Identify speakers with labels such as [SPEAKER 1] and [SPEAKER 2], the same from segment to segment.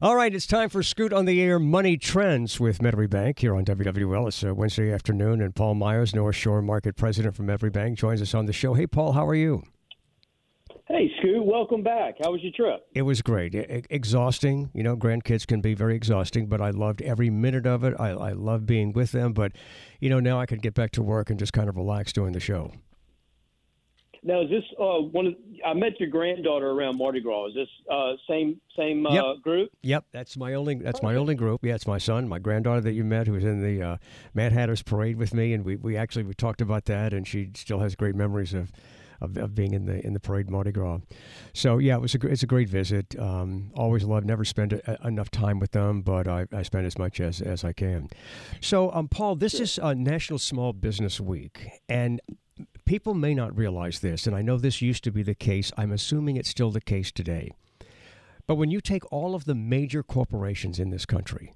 [SPEAKER 1] All right, it's time for Scoot on the Air Money Trends with Metairie Bank here on WWL. It's Wednesday afternoon, and Paul Myers, North Shore Market President from Metairie Bank, joins us on the show. Hey, Paul, how are you?
[SPEAKER 2] Hey, Scoot, welcome back. How was your trip?
[SPEAKER 1] It was great. Exhausting. You know, grandkids can be very exhausting, but I loved every minute of it. I love being with them, but, you know, now I can get back to work and just kind of relax doing the show.
[SPEAKER 2] Now, is this I met your granddaughter around Mardi Gras. Is this same group?
[SPEAKER 1] Yep, that's my only group. Yeah, it's my son, my granddaughter that you met, who was in the Mad Hatter's Parade with me, and we talked about that, and she still has great memories of being in the parade Mardi Gras. So yeah, it's a great visit. Always loved, never spend enough time with them, but I spend as much as I can. So Paul, this is National Small Business Week, and people may not realize this, and I know this used to be the case. I'm assuming it's still the case today. But when you take all of the major corporations in this country,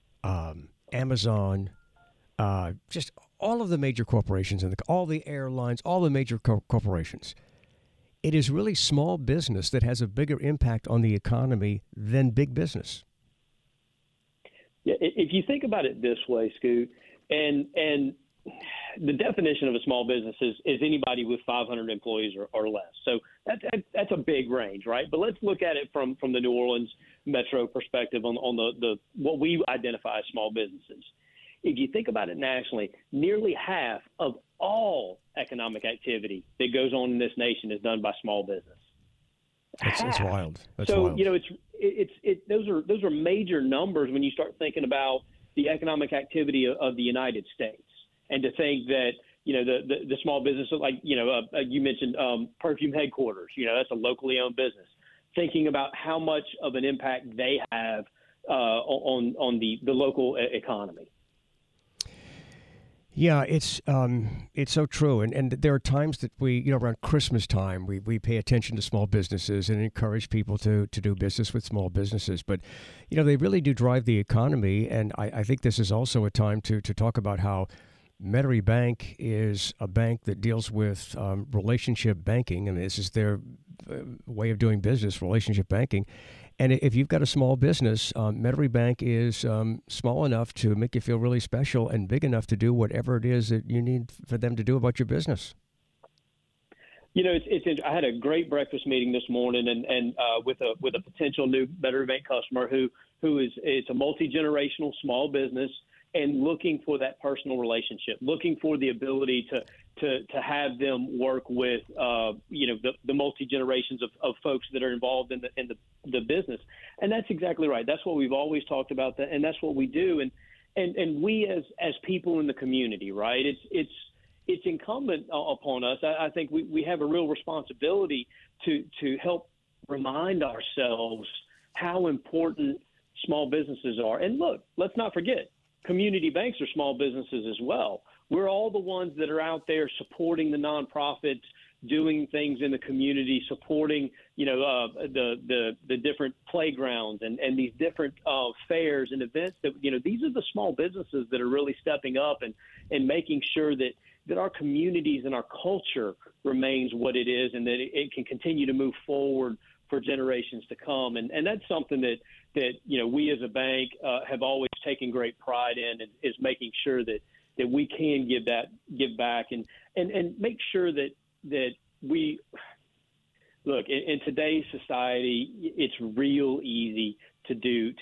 [SPEAKER 1] Amazon, just all of the major corporations, all the airlines, all the major corporations, it is really small business that has a bigger impact on the economy than big business.
[SPEAKER 2] Yeah, if you think about it this way, Scoot, and the definition of a small business is anybody with 500 employees or less. So that's a big range, right? But let's look at it from the New Orleans metro perspective on the what we identify as small businesses. If you think about it nationally, nearly half of all economic activity that goes on in this nation is done by small business.
[SPEAKER 1] That's wild. That's
[SPEAKER 2] so
[SPEAKER 1] wild.
[SPEAKER 2] You know, those are major numbers when you start thinking about the economic activity of the United States. And to think that, you know, the small business, like, you know, you mentioned Perfume Headquarters, you know, that's a locally owned business. Thinking about how much of an impact they have on the local economy.
[SPEAKER 1] Yeah, it's so true. And there are times that we, you know, around Christmas time, we pay attention to small businesses and encourage people to do business with small businesses. But, you know, they really do drive the economy. And I think this is also a time to talk about how Metairie Bank is a bank that deals with relationship banking, and this is their way of doing business, relationship banking. And if you've got a small business, Metairie Bank is small enough to make you feel really special and big enough to do whatever it is that you need for them to do about your business.
[SPEAKER 2] You know, I had a great breakfast meeting this morning, and with a potential new Metairie Bank customer who is it's a multi-generational small business. And looking for that personal relationship, looking for the ability to have them work with, you know, the multi-generations of folks that are involved in the business. And that's exactly right. That's what we've always talked about, and that's what we do. And we as people in the community, right, it's incumbent upon us. I think we have a real responsibility to help remind ourselves how important small businesses are. And look, let's not forget, community banks are small businesses as well. We're all the ones that are out there supporting the nonprofits, doing things in the community, supporting, you know, the different playgrounds and these different fairs and events that, you know, these are the small businesses that are really stepping up and making sure that our communities and our culture remains what it is and that it can continue to move forward for generations to come. And that's something that, you know, we as a bank have always taken great pride in, is making sure that we can give back and make sure that we look in today's society. It's real easy to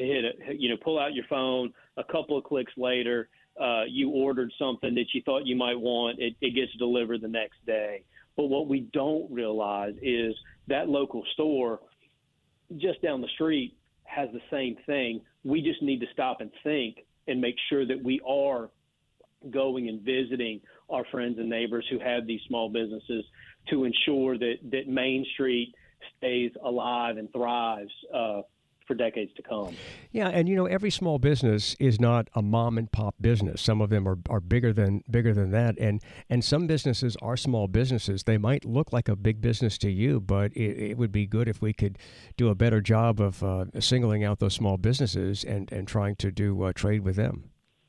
[SPEAKER 2] pull out your phone, a couple of clicks later, you ordered something that you thought you might want. It gets delivered the next day. But what we don't realize is that local store just down the street has the same thing. We just need to stop and think and make sure that we are going and visiting our friends and neighbors who have these small businesses to ensure that Main Street stays alive and thrives for decades to come.
[SPEAKER 1] Yeah, and you know, every small business is not a mom and pop business. Some of them are bigger than that, and some businesses are small businesses. They might look like a big business to you, but it would be good if we could do a better job of singling out those small businesses and trying to do trade with them.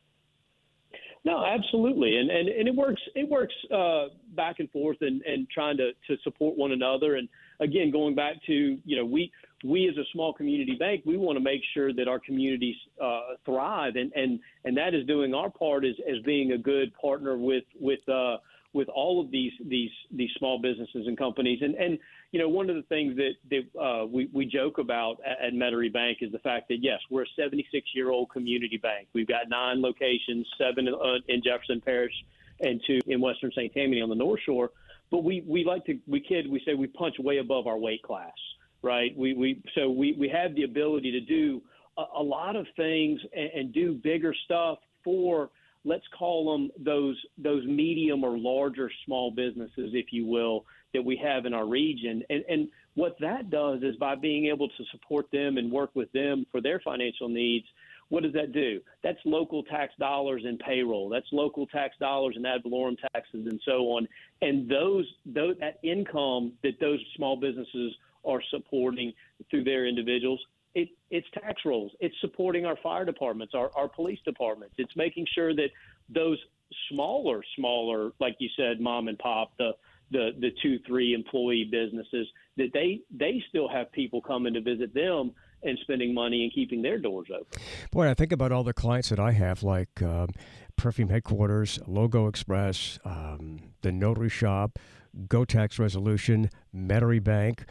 [SPEAKER 2] No, absolutely, and it works back and forth and trying to support one another. And again, going back to, we as a small community bank, we want to make sure that our communities thrive, and that is doing our part as being a good partner with all of these small businesses and companies. And one of the things that we joke about at Metairie Bank is the fact that, yes, we're a 76-year-old community bank. We've got 9 locations, 7 in Jefferson Parish and 2 in Western St. Tammany on the North Shore. But we say we punch way above our weight class, right? We have the ability to do a lot of things and do bigger stuff for, let's call them those medium or larger small businesses, if you will, that we have in our region. And what that does is, by being able to support them and work with them for their financial needs, what does that do? That's local tax dollars in payroll. That's local tax dollars in ad valorem taxes and so on. And that income that those small businesses are supporting through their individuals, it's tax rolls. It's supporting our fire departments, our police departments. It's making sure that those smaller, like you said, mom and pop, the 2-3 employee businesses, that they still have people coming to visit them and spending money and keeping their doors open.
[SPEAKER 1] Boy, I think about all the clients that I have, like Perfume Headquarters, Logo Express, the Notary Shop, Go Tax Resolution, Metairie Bank.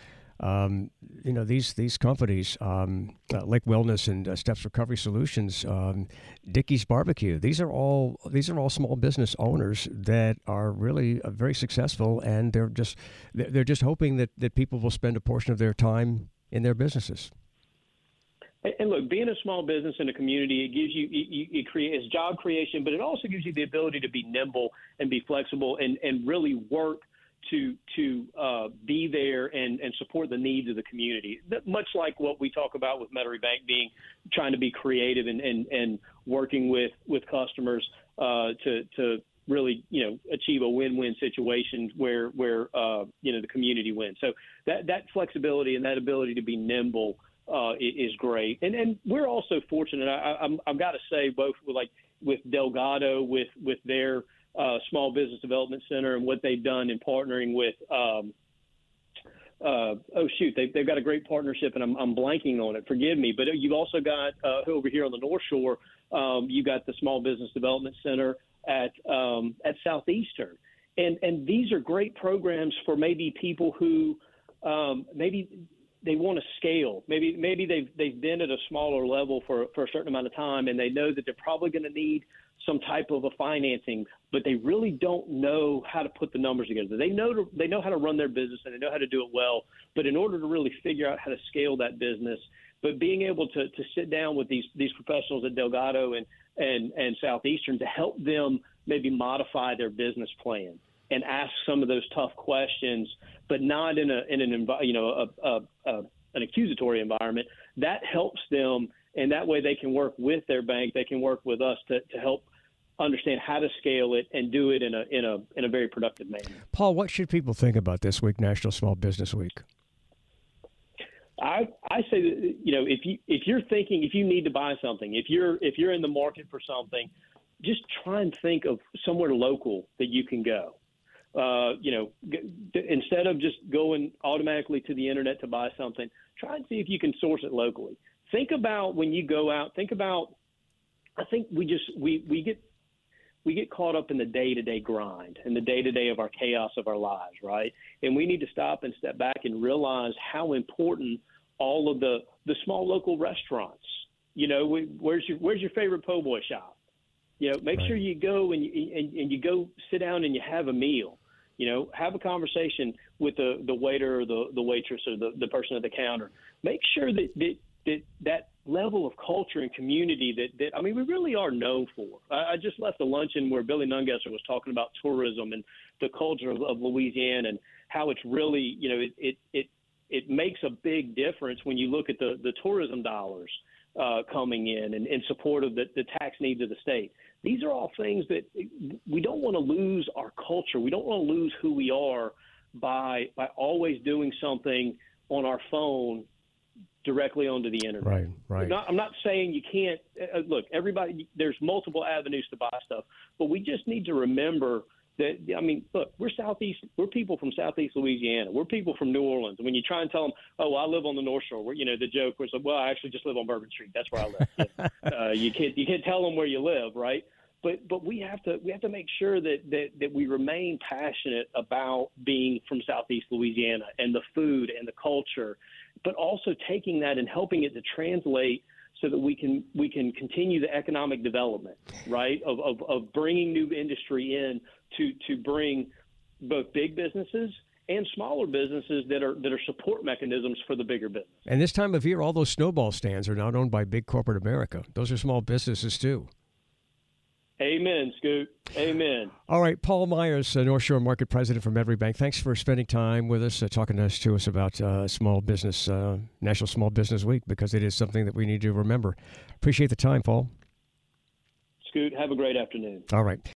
[SPEAKER 1] These companies, Lake Wellness and Steps Recovery Solutions, Dickey's Barbecue. These are all small business owners that are really very successful, and they're just hoping that people will spend a portion of their time in their businesses.
[SPEAKER 2] And look, being a small business in a community, it gives it creates job creation, but it also gives you the ability to be nimble and be flexible and really work to be there and support the needs of the community. Much like what we talk about with Metairie Bank, trying to be creative and working with customers to really achieve a win-win situation where the community wins. So that flexibility and that ability to be nimble is great. And we're also fortunate. I've got to say, both with Delgado, with their Small Business Development Center and what they've done in partnering with they've got a great partnership, and I'm blanking on it. Forgive me. But you've also got over here on the North Shore, you got the Small Business Development Center at Southeastern. And these are great programs for maybe people who maybe they want to scale. Maybe they've been at a smaller level for a certain amount of time, and they know that they're probably going to need some type of a financing, but they really don't know how to put the numbers together. They know how to run their business, and they know how to do it well. But in order to really figure out how to scale that business, but being able to sit down with these professionals at Delgado and Southeastern to help them maybe modify their business plan and ask some of those tough questions, but not in an accusatory environment, that helps them. And that way they can work with their bank. They can work with us to help understand how to scale it and do it in a very productive manner.
[SPEAKER 1] Paul, what should people think about this week, National Small Business Week?
[SPEAKER 2] I say that, if you're thinking, if you need to buy something, if you're in the market for something, just try and think of somewhere local that you can go. Instead of just going automatically to the internet to buy something, try and see if you can source it locally. Think about when you go out. I think we get caught up in the day-to-day grind and the day-to-day of our chaos of our lives, right? And we need to stop and step back and realize how important all of the small local restaurants. Where's your favorite po' boy shop? Make sure you go and you go sit down and you have a meal. Have a conversation with the waiter or the waitress or the person at the counter. Make sure that level of culture and community that we really are known for. I just left a luncheon where Billy Nungesser was talking about tourism and the culture of Louisiana and how it's really, it makes a big difference when you look at the tourism dollars coming in support of the tax needs of the state. These are all things that we don't want to lose our culture. We don't want to lose who we are by always doing something on our phone directly onto the internet.
[SPEAKER 1] Right.
[SPEAKER 2] I'm not saying you can't look, everybody, there's multiple avenues to buy stuff, but we just need to remember that, I mean, look, we're people from Southeast Louisiana. We're people from New Orleans. And when you try and tell them, oh, I live on the North Shore, the joke was, well, I actually just live on Bourbon Street. That's where I live. You can't tell them where you live, right? But we have to make sure that we remain passionate about being from Southeast Louisiana and the food and the culture, but also taking that and helping it to translate so that we can continue the economic development, right, of bringing new industry in to bring both big businesses and smaller businesses that are support mechanisms for the bigger business.
[SPEAKER 1] And this time of year, all those snowball stands are not owned by big corporate America. Those are small businesses too.
[SPEAKER 2] Amen, Scoot. Amen.
[SPEAKER 1] All right, Paul Myers, North Shore Market President from Every Bank. Thanks for spending time with us, talking to us about small business, National Small Business Week, because it is something that we need to remember. Appreciate the time, Paul.
[SPEAKER 2] Scoot, have a great afternoon.
[SPEAKER 1] All right.